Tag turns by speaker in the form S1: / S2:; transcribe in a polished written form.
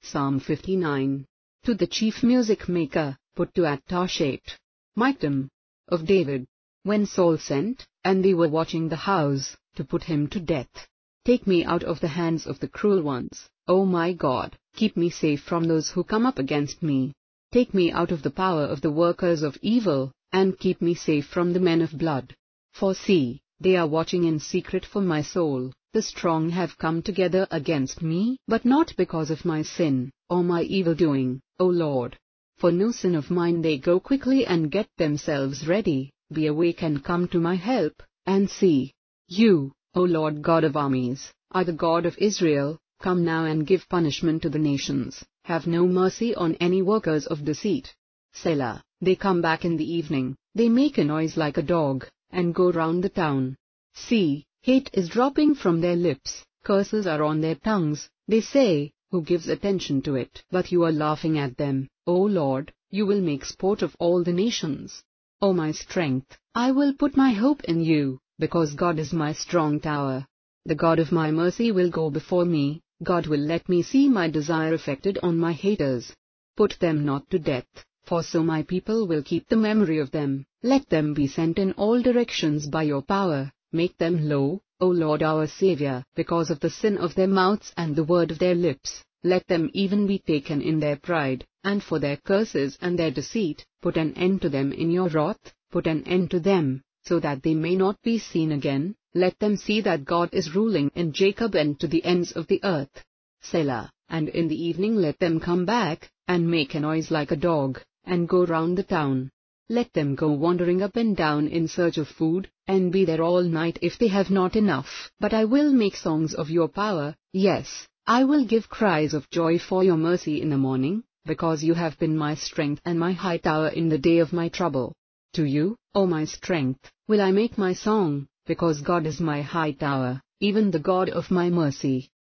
S1: Psalm 59. To the chief music maker, put to at Tarshet. Michtam. Of David. When Saul sent, and they were watching the house, to put him to death. Take me out of the hands of the cruel ones, O my God, keep me safe from those who come up against me. Take me out of the power of the workers of evil, and keep me safe from the men of blood. For see, they are watching in secret for my soul. The strong have come together against me, but not because of my sin, or my evil doing, O Lord. For no sin of mine they go quickly and get themselves ready. Be awake and come to my help, and see. You, O Lord God of armies, are the God of Israel. Come now and give punishment to the nations. Have no mercy on any workers of deceit. Selah. They come back in the evening, they make a noise like a dog, and go round the town. See, hate is dropping from their lips, curses are on their tongues. They say, who gives attention to it? But you are laughing at them, O Lord. You will make sport of all the nations. O my strength, I will put my hope in you, because God is my strong tower. The God of my mercy will go before me. God will let me see my desire effected on my haters. Put them not to death, for so my people will keep the memory of them. Let them be sent in all directions by your power. Make them low, O Lord our Saviour, because of the sin of their mouths and the word of their lips. Let them even be taken in their pride, and for their curses and their deceit. Put an end to them in your wrath, put an end to them, so that they may not be seen again. Let them see that God is ruling in Jacob and to the ends of the earth. Selah. And in the evening let them come back, and make a noise like a dog, and go round the town. Let them go wandering up and down in search of food, and be there all night if they have not enough. But I will make songs of your power, yes, I will give cries of joy for your mercy in the morning, because you have been my strength and my high tower in the day of my trouble. To you, O my strength, will I make my song, because God is my high tower, even the God of my mercy.